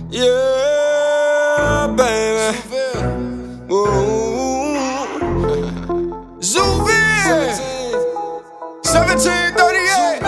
Yeah, baby. Ooh. Zouville 1738.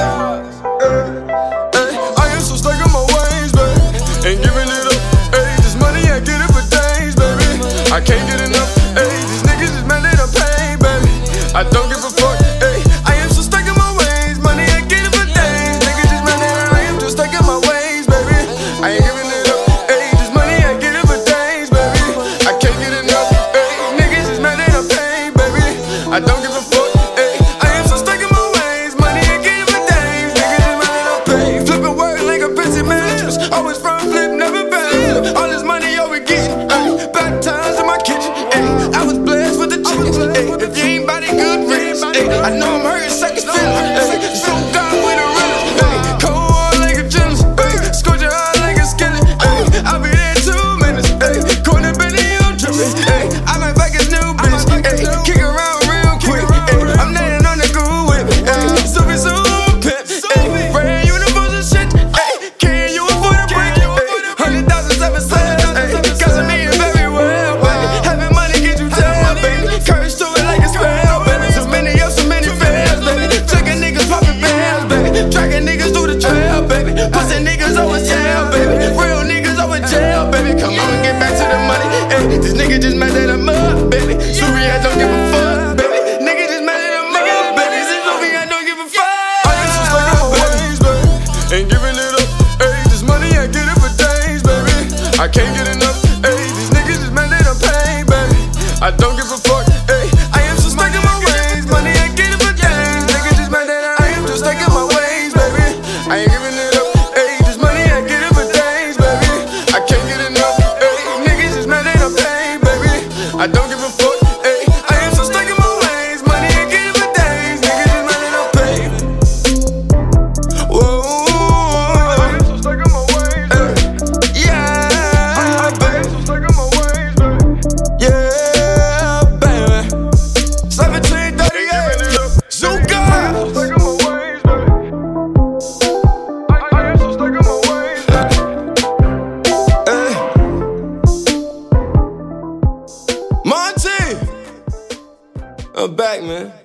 I am so stuck in my ways, baby. Ain't giving it up. Hey, this money I get it for days, baby. I can't get enough. Hey, these niggas is mad that I'm paid, baby. I don't give a fuck. Hey, I am so stuck in my ways. Money I get it for days. Niggas is mad that I am just stuck in my ways, baby. I ain't giving it up. Hey, this money I get it for days, baby. I can't get enough. Hey, niggas is mad that I'm paid, baby. I don't give a fuck. Hey, I am so stuck in my ways. Money I get it for days. Niggas is mad that I'm paid. Flipping work like a busy man. Always front flip, never back. All this money over getting. Bad times in my kitchen. Ay, I was blessed with the chickens. Ay, if you ain't body good ribs, ay, I know I'm hurting seconds feeling. So God with a realist. Ay, cold hard like a gymnast. Ay, scorch your eye like a skillet. Ay, I'll be there in 2 minutes. Ay, corner Benny, I'm dripping. Ay, I might back his new bitch. Ay, kick around real quick. Ay, I'm landing on the groove with it. Ay, Zouville, I'm a pimp. Ay, brand uniforms and shit. Ay, carrying you for the break. Ay, 100,000 7 sales. Ay, got some million very well, baby. Having money get you down, baby. Courage to it like a spell, baby. So many ups, so many fails, baby. Checking niggas popping bells, baby. Dragging niggas through the trail, baby. Pussy niggas always jail, baby. Real niggas always jail, baby. Come on, get back to the money. Ay, this nigga just mad that I'm up, baby. Zouville, I don't give a fuck, baby. Nigga just mad that I'm up, baby. Zouville, I don't give a fuck. I am so stuck in my ways, baby. Ain't giving it up. Ay, this money I get it for days, baby. I can't get enough. Ay, these niggas is mad that I'm paid, baby. I don't give a fuck. Ay, I am so stuck in my ways. Money I get it for days. Niggas just mad that I am just stuck in my ways, baby. I ain't giving it up. Ay, this money I get it for days, baby. I can't get enough. Ay, niggas is mad that I'm paid, baby. I don't give a fuck. Ay, I am so stuck in my ways. Money I get it for days. Niggas is mad that I'm paid. Whoa. I am so stuck in my ways, baby. Yeah, baby. So stuck in my ways, baby. Yeah, baby. 1738. Zuka. Stuck in my ways, baby. I am so stuck in my ways, baby. Monty, I'm back, man.